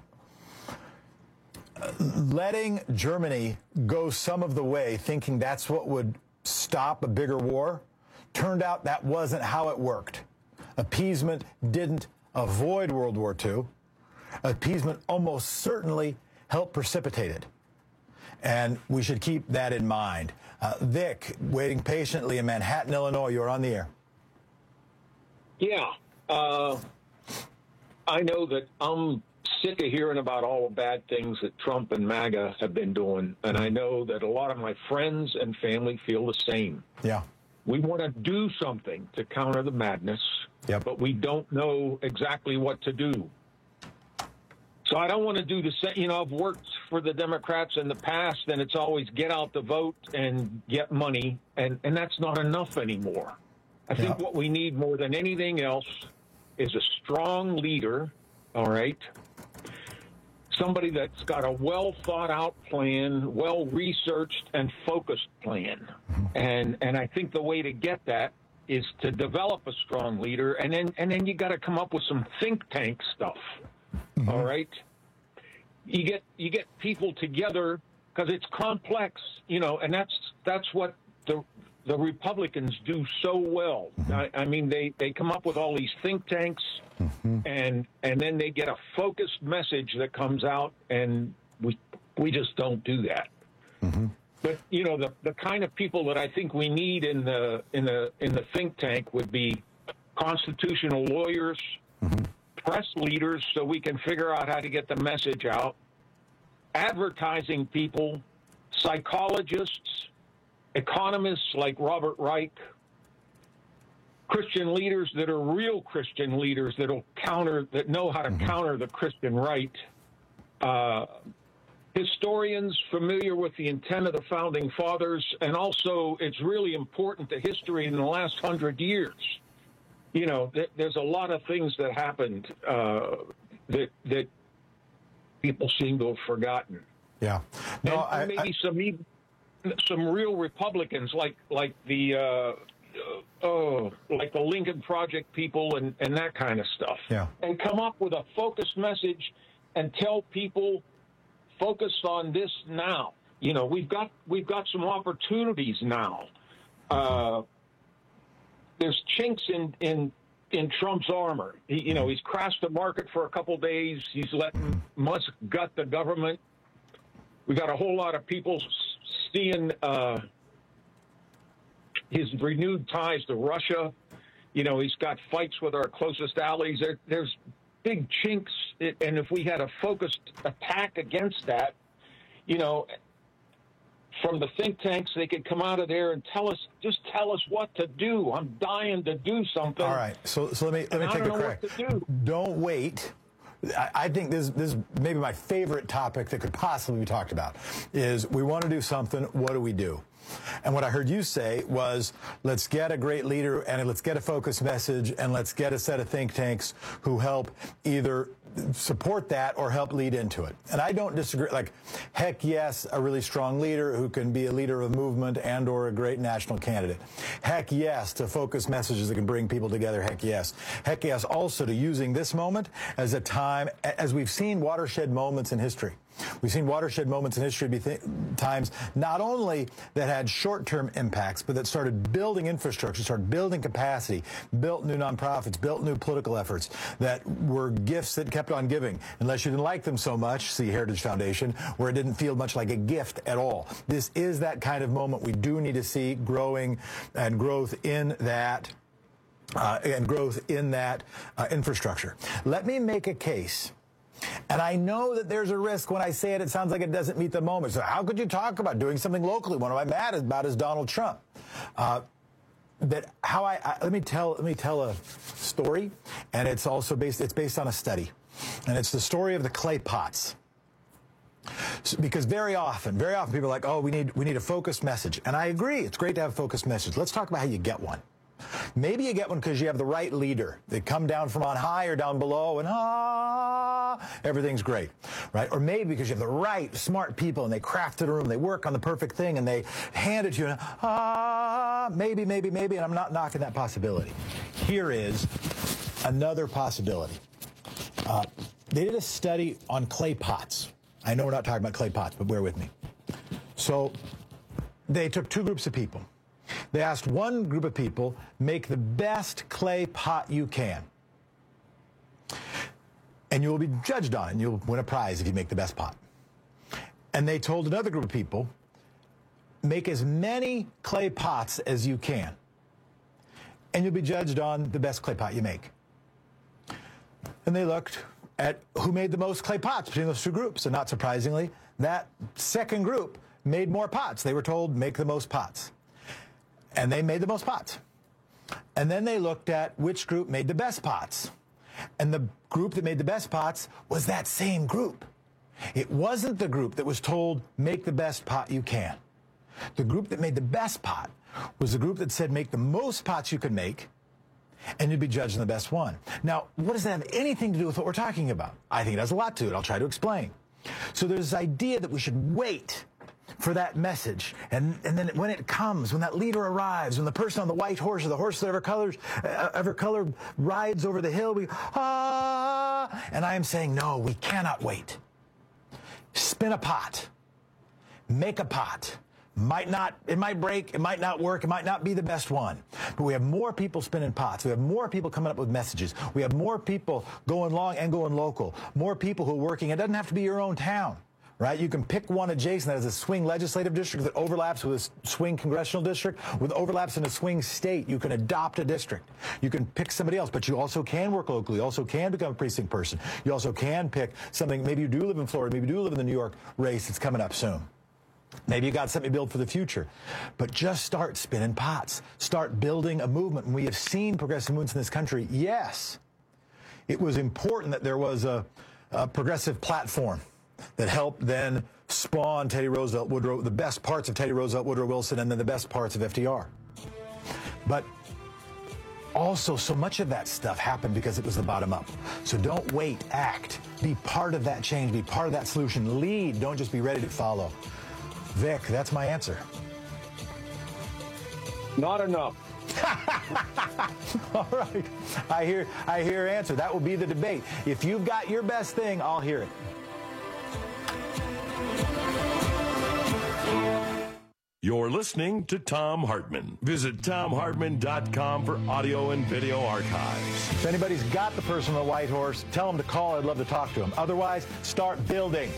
letting Germany go some of the way, thinking that's what would stop a bigger war, turned out that wasn't how it worked. Appeasement didn't avoid World War II. Appeasement almost certainly helped precipitate it. And we should keep that in mind. Vic, waiting patiently in Manhattan, Illinois, you're on the air. Yeah. I know that I'm sick of hearing about all the bad things that Trump and MAGA have been doing, and I know that a lot of my friends and family feel the same. Yeah. We want to do something to counter the madness, but we don't know exactly what to do. So I don't want to do the same. I've worked for the Democrats in the past, and it's always get out the vote and get money, and that's not enough anymore. I think what we need more than anything else is a strong leader, all right? Somebody that's got a well-thought-out plan, well-researched and focused plan. And I think the way to get that is to develop a strong leader, and then you got to come up with some think tank stuff. All right? You get people together because it's complex, and that's what the Republicans do so well. I mean, they come up with all these think tanks, and then they get a focused message that comes out, and we just don't do that. But the kind of people that I think we need in the think tank would be constitutional lawyers, press leaders, so we can figure out how to get the message out, advertising people, psychologists, economists like Robert Reich, Christian leaders that are real Christian leaders that know how to counter the Christian right, historians familiar with the intent of the Founding Fathers, and also it's really important to history in the last 100 years. There's a lot of things that happened that people seem to have forgotten. Yeah. No, and maybe some real Republicans like the Lincoln Project people and that kind of stuff. Yeah. And come up with a focused message and tell people focus on this now. We've got some opportunities now. there's chinks in Trump's armor. He's crashed the market for a couple days. He's letting Musk gut the government. We got a whole lot of people seeing his renewed ties to Russia. He's got fights with our closest allies. There's big chinks, and if we had a focused attack against that, from the think tanks, they could come out of there and tell us what to do. I'm dying to do something. All right, so let me take a crack. Don't wait. I think this is maybe my favorite topic that could possibly be talked about is we want to do something. What do we do? And what I heard you say was, let's get a great leader and let's get a focused message and let's get a set of think tanks who help either support that or help lead into it. And I don't disagree. Like, heck yes, a really strong leader who can be a leader of a movement and or a great national candidate. Heck yes to focus messages that can bring people together. Heck yes. Heck yes also to using this moment as a time, as we've seen watershed moments in history. We've seen watershed moments in history be times not only that had short-term impacts, but that started building infrastructure, started building capacity, built new nonprofits, built new political efforts that were gifts that kept on giving. Unless you didn't like them so much, see Heritage Foundation, where it didn't feel much like a gift at all. This is that kind of moment. We do need to see growing and growth in that infrastructure. Let me make a case. And I know that there's a risk when I say it, it sounds like it doesn't meet the moment. So how could you talk about doing something locally? What am I mad about is Donald Trump. Let me tell a story, and it's also based on a study. And it's the story of the clay pots. Because very often people are like, oh, we need a focused message. And I agree, it's great to have a focused message. Let's talk about how you get one. Maybe you get one because you have the right leader. They come down from on high or down below and everything's great, right? Or maybe because you have the right smart people and they crafted a room, they work on the perfect thing and they hand it to you and maybe, and I'm not knocking that possibility. Here is another possibility. They did a study on clay pots. I know we're not talking about clay pots, but bear with me. So they took two groups of people. They asked one group of people, make the best clay pot you can. And you will be judged on it, and you'll win a prize if you make the best pot. And they told another group of people, make as many clay pots as you can. And you'll be judged on the best clay pot you make. And they looked at who made the most clay pots between those two groups. And not surprisingly, that second group made more pots. They were told, make the most pots. And they made the most pots. And then they looked at which group made the best pots. And the group that made the best pots was that same group. It wasn't the group that was told, make the best pot you can. The group that made the best pot was the group that said, make the most pots you can make, and you'd be judged on the best one. Now, what does that have anything to do with what we're talking about? I think it has a lot to it. I'll try to explain. So there's this idea that we should wait for that message. And then when it comes, when that leader arrives, when the person on the white horse or the horse that ever color rides over the hill, and I am saying, no, we cannot wait. Spin a pot. Make a pot. It might break, it might not work, it might not be the best one. But we have more people spinning pots. We have more people coming up with messages. We have more people going long and going local. More people who are working. It doesn't have to be your own town. Right? You can pick one adjacent that has a swing legislative district that overlaps with a swing congressional district, with overlaps in a swing state. You can adopt a district. You can pick somebody else, but you also can work locally. You also can become a precinct person. You also can pick something. Maybe you do live in Florida. Maybe you do live in the New York race that's coming up soon. Maybe you got something to build for the future. But just start spinning pots. Start building a movement. And we have seen progressive movements in this country. Yes, it was important that there was a progressive platform that helped then spawn Teddy Roosevelt Woodrow, the best parts of Teddy Roosevelt Woodrow Wilson, and then the best parts of FDR. But also, so much of that stuff happened because it was the bottom up. So don't wait, act. Be part of that change, be part of that solution. Lead, don't just be ready to follow. Vic, that's my answer. Not enough. All right. I hear your answer. That will be the debate. If you've got your best thing, I'll hear it. You're listening to Thom Hartmann. Visit ThomHartmann.com for audio and video archives. If anybody's got the person on the white horse, tell them to call. I'd love to talk to them. Otherwise, start building.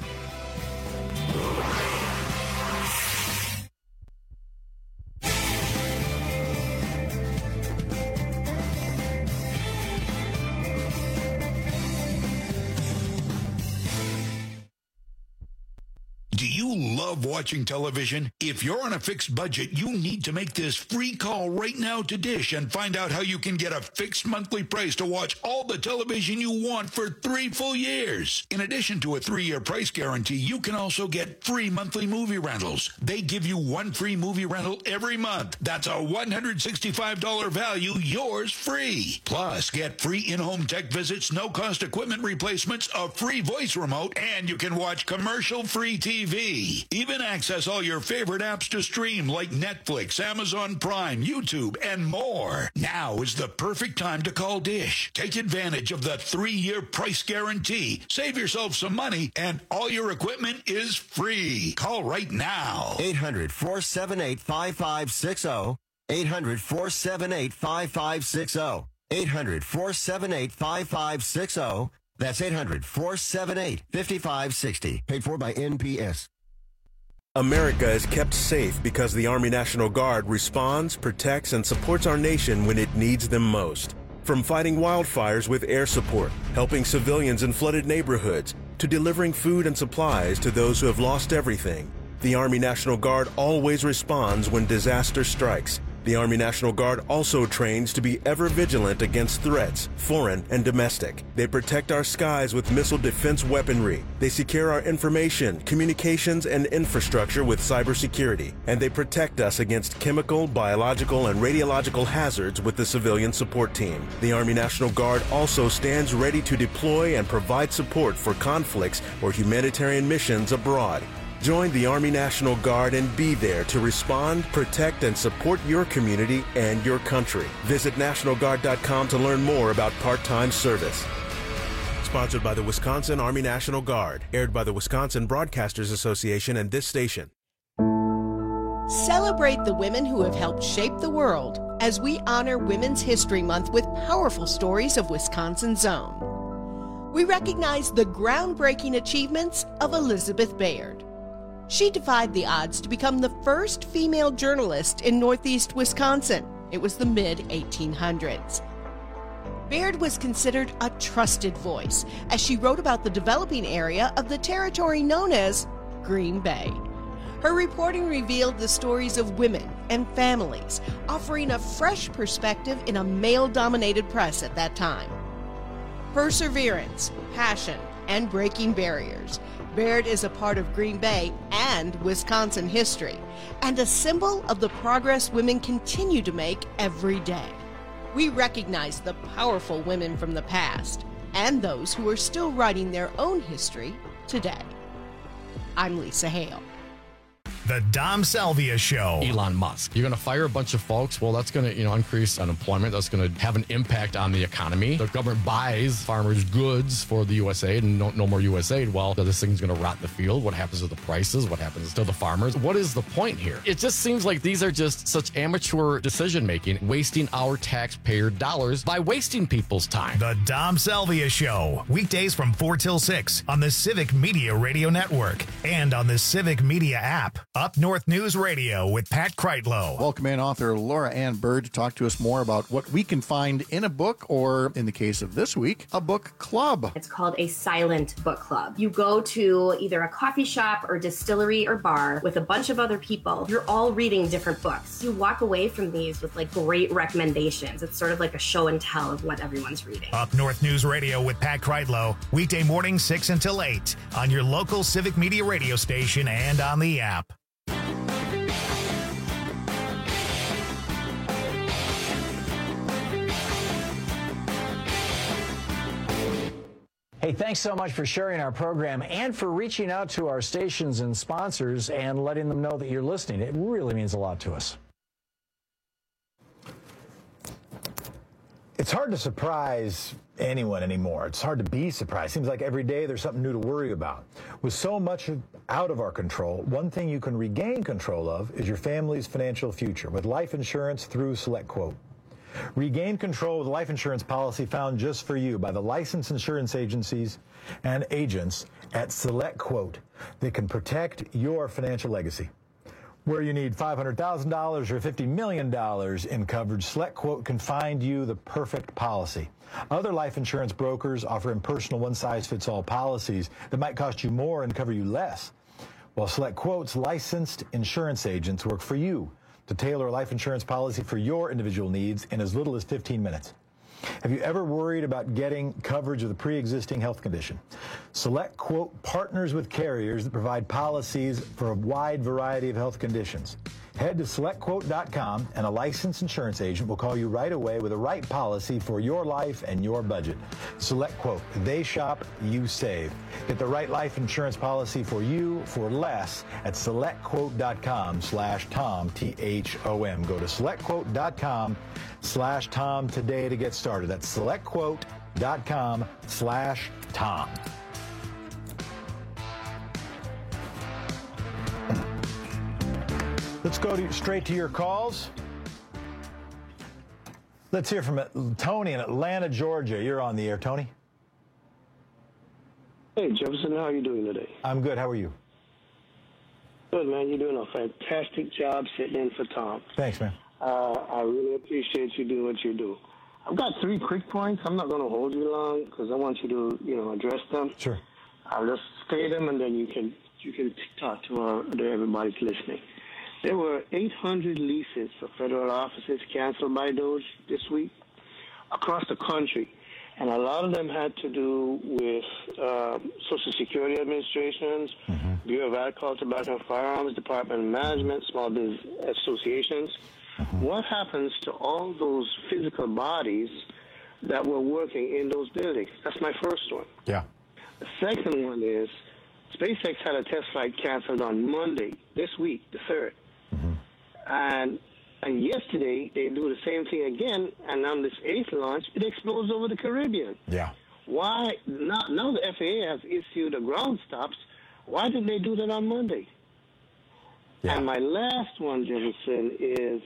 Do you love watching television? If you're on a fixed budget, you need to make this free call right now to Dish and find out how you can get a fixed monthly price to watch all the television you want for 3 full years. In addition to a 3-year price guarantee, you can also get free monthly movie rentals. They give you 1 free movie rental every month. That's a $165 value, yours free. Plus, get free in-home tech visits, no-cost equipment replacements, a free voice remote, and you can watch commercial-free TV. Even access all your favorite apps to stream like Netflix, Amazon Prime, YouTube, and more. Now is the perfect time to call Dish. Take advantage of the 3-year price guarantee. Save yourself some money, and all your equipment is free. Call right now. 800-478-5560. 800-478-5560. 800-478-5560. That's 800-478-5560. Paid for by NPS. America is kept safe because the Army National Guard responds, protects, and supports our nation when it needs them most. From fighting wildfires with air support, helping civilians in flooded neighborhoods, to delivering food and supplies to those who have lost everything, the Army National Guard always responds when disaster strikes. The Army National Guard also trains to be ever vigilant against threats, foreign and domestic. They protect our skies with missile defense weaponry. They secure our information, communications, and infrastructure with cybersecurity. And they protect us against chemical, biological, and radiological hazards with the civilian support team. The Army National Guard also stands ready to deploy and provide support for conflicts or humanitarian missions abroad. Join the Army National Guard and be there to respond, protect, and support your community and your country. Visit NationalGuard.com to learn more about part-time service. Sponsored by the Wisconsin Army National Guard. Aired by the Wisconsin Broadcasters Association and this station. Celebrate the women who have helped shape the world as we honor Women's History Month with powerful stories of Wisconsin's own. We recognize the groundbreaking achievements of Elizabeth Baird. She defied the odds to become the first female journalist in Northeast Wisconsin. It was the mid-1800s. Baird was considered a trusted voice as she wrote about the developing area of the territory known as Green Bay. Her reporting revealed the stories of women and families, offering a fresh perspective in a male-dominated press at that time. Perseverance, passion, and breaking barriers. Baird is a part of Green Bay and Wisconsin history, and a symbol of the progress women continue to make every day. We recognize the powerful women from the past and those who are still writing their own history today. I'm Lisa Hale. The Dom Salvia Show. Elon Musk. You're going to fire a bunch of folks. Well, that's going to, increase unemployment. That's going to have an impact on the economy. The government buys farmers' goods for the USAID and no more USAID. Well, this thing's going to rot in the field. What happens to the prices? What happens to the farmers? What is the point here? It just seems like these are just such amateur decision-making, wasting our taxpayer dollars by wasting people's time. The Dom Salvia Show. Weekdays from 4 till 6 on the Civic Media Radio Network and on the Civic Media app. Up North News Radio with Pat Kreitlow. Welcome in author Laura Ann Bird to talk to us more about what we can find in a book, or in the case of this week, a book club. It's called a silent book club. You go to either a coffee shop or distillery or bar with a bunch of other people. You're all reading different books. You walk away from these with great recommendations. It's sort of like a show and tell of what everyone's reading. Up North News Radio with Pat Kreitlow. Weekday morning 6 until 8 on your local Civic Media radio station and on the app. Hey, thanks so much for sharing our program and for reaching out to our stations and sponsors and letting them know that you're listening. It really means a lot to us. It's hard to surprise anyone anymore. It's hard to be surprised. Seems like every day there's something new to worry about. With so much out of our control, one thing you can regain control of is your family's financial future with life insurance through SelectQuote. Regain control with a life insurance policy found just for you by the licensed insurance agencies and agents at SelectQuote that can protect your financial legacy. Where you need $500,000 or $50 million in coverage, SelectQuote can find you the perfect policy. Other life insurance brokers offer impersonal one-size-fits-all policies that might cost you more and cover you less, while SelectQuote's licensed insurance agents work for you to tailor a life insurance policy for your individual needs in as little as 15 minutes. Have you ever worried about getting coverage of a pre-existing health condition? SelectQuote partners with carriers that provide policies for a wide variety of health conditions. Head to SelectQuote.com and a licensed insurance agent will call you right away with the right policy for your life and your budget. SelectQuote. They shop, you save. Get the right life insurance policy for you for less at SelectQuote.com/Tom, T-H-O-M. Go to SelectQuote.com/Tom today to get started. That's SelectQuote.com/Tom. Let's go straight to your calls. Let's hear from Tony in Atlanta, Georgia. You're on the air, Tony. Hey, Jefferson, how are you doing today? I'm good. How are you? Good, man. You're doing a fantastic job sitting in for Tom. Thanks, man. I really appreciate you doing what you do. I've got 3 quick points. I'm not going to hold you long because I want you to, address them. Sure. I'll just state them and then you can talk to everybody's listening. There were 800 leases for federal offices canceled by DOGE this week across the country, and a lot of them had to do with Social Security Administrations, Bureau of Alcohol, Tobacco, and Firearms, Department of Management, Small Business Associations. What happens to all those physical bodies that were working in those buildings? That's my first one. Yeah. The second one is SpaceX had a test flight canceled on Monday, this week, the 3rd. And yesterday, they do the same thing again, and on this 8th launch, it explodes over the Caribbean. Yeah. Why? Now the FAA has issued a ground stops. Why didn't they do that on Monday? Yeah. And my last one, Jefferson, is,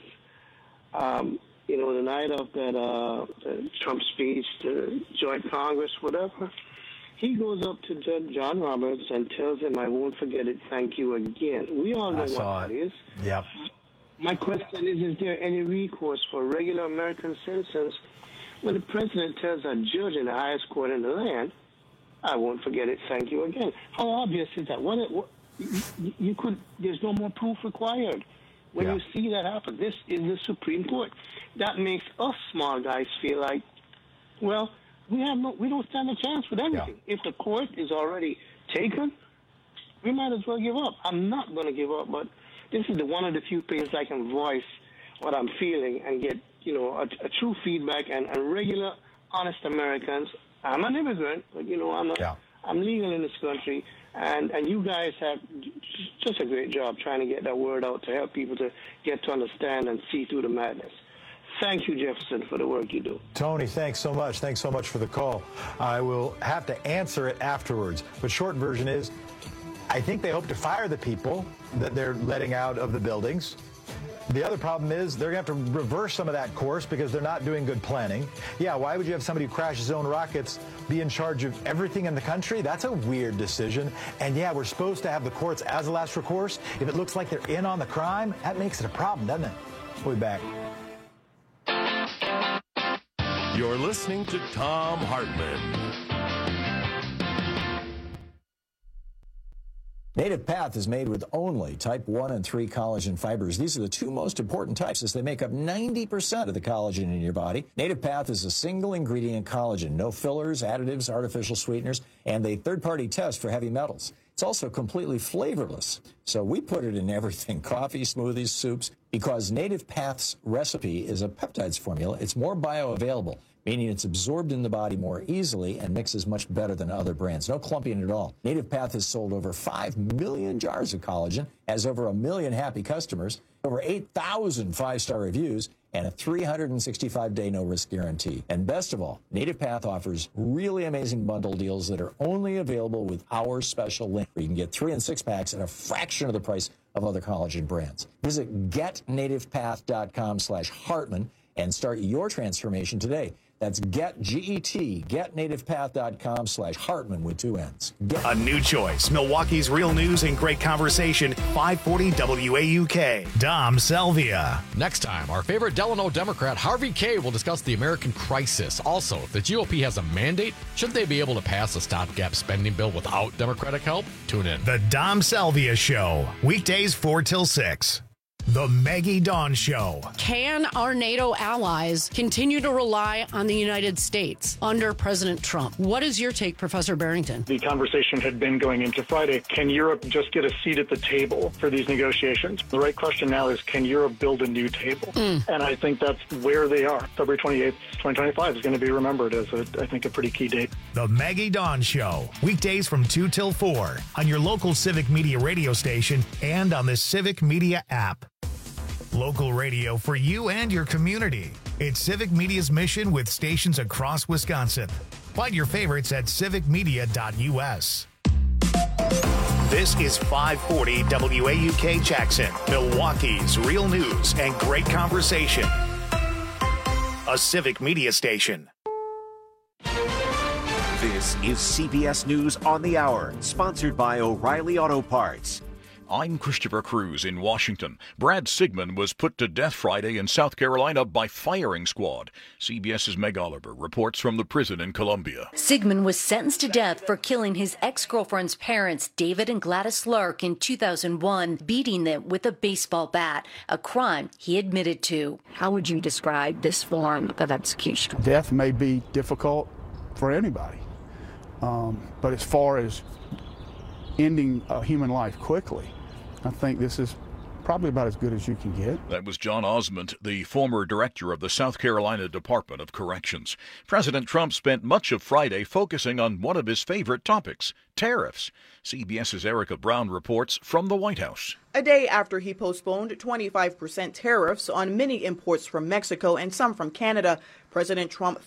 the night of that Trump speech, the Joint Congress, whatever, he goes up to Judge John Roberts and tells him, I won't forget it, thank you again. We all know what that is. Yep. My question is there any recourse for regular American citizens when the president tells a judge in the highest court in the land, I won't forget it, thank you again? How obvious is that? There's no more proof required. When you see that happen, this is the Supreme Court. That makes us small guys feel like, well, we don't stand a chance with anything. Yeah. If the court is already taken, we might as well give up. I'm not going to give up, but this is one of the few places I can voice what I'm feeling and get, a true feedback and regular, honest Americans. I'm an immigrant, but, I'm legal in this country, and you guys have just a great job trying to get that word out to help people to get to understand and see through the madness. Thank you, Jefferson, for the work you do. Tony, thanks so much. Thanks so much for the call. I will have to answer it afterwards. But short version is, I think they hope to fire the people that they're letting out of the buildings. The other problem is they're going to have to reverse some of that course because they're not doing good planning. Yeah, why would you have somebody who crashes his own rockets be in charge of everything in the country? That's a weird decision. And yeah, we're supposed to have the courts as a last recourse. If it looks like they're in on the crime, that makes it a problem, doesn't it? We'll be back. You're listening to Tom Hartman. Native Path is made with only type 1 and 3 collagen fibers. These are the 2 most important types as they make up 90% of the collagen in your body. Native Path is a single ingredient collagen, no fillers, additives, artificial sweeteners, and a third-party test for heavy metals. It's also completely flavorless. So we put it in everything, coffee, smoothies, soups, because Native Path's recipe is a peptides formula. It's more bioavailable, meaning it's absorbed in the body more easily and mixes much better than other brands. No clumping at all. Native Path has sold over 5 million jars of collagen, has over 1 million happy customers, over 8,000 5-star reviews, and a 365-day no-risk guarantee. And best of all, Native Path offers really amazing bundle deals that are only available with our special link, where you can get 3 and 6 packs at a fraction of the price of other collagen brands. Visit getnativepath.com/Hartman and start your transformation today. That's getnativepath.com/Hartman with 2 N's. A new choice. Milwaukee's real news and great conversation. 540 WAUK. Dom Salvia. Next time, our favorite Delano Democrat, Harvey Kaye, will discuss the American crisis. Also, if the GOP has a mandate, shouldn't they be able to pass a stopgap spending bill without Democratic help? Tune in. The Dom Salvia Show. Weekdays 4 till 6. The Maggie Dawn Show. Can our NATO allies continue to rely on the United States under President Trump? What is your take, Professor Barrington? The conversation had been going into Friday. Can Europe just get a seat at the table for these negotiations? The right question now is, can Europe build a new table? And I think that's where they are. February 28th, 2025 is going to be remembered as, I think, a pretty key date. The Maggie Dawn Show. Weekdays from 2 till 4 on your local Civic Media radio station and on the Civic Media app. Local radio for you and your community. It's Civic Media's mission with stations across Wisconsin. Find your favorites at civicmedia.us. This is 540 WAUK Jackson, Milwaukee's real news and great conversation. A Civic Media station. This is CBS News on the Hour, sponsored by O'Reilly Auto Parts. I'm Christopher Cruz in Washington. Brad Sigmund was put to death Friday in South Carolina by firing squad. CBS's Meg Oliver reports from the prison in Columbia. Sigmund was sentenced to death for killing his ex-girlfriend's parents, David and Gladys Lark, in 2001, beating them with a baseball bat, a crime he admitted to. How would you describe this form of execution? Death may be difficult for anybody, but as far as ending a human life quickly, I think this is probably about as good as you can get. That was John Osment, the former director of the South Carolina Department of Corrections. President Trump spent much of Friday focusing on one of his favorite topics, tariffs. CBS's Erica Brown reports from the White House. A day after he postponed 25% tariffs on many imports from Mexico and some from Canada, President Trump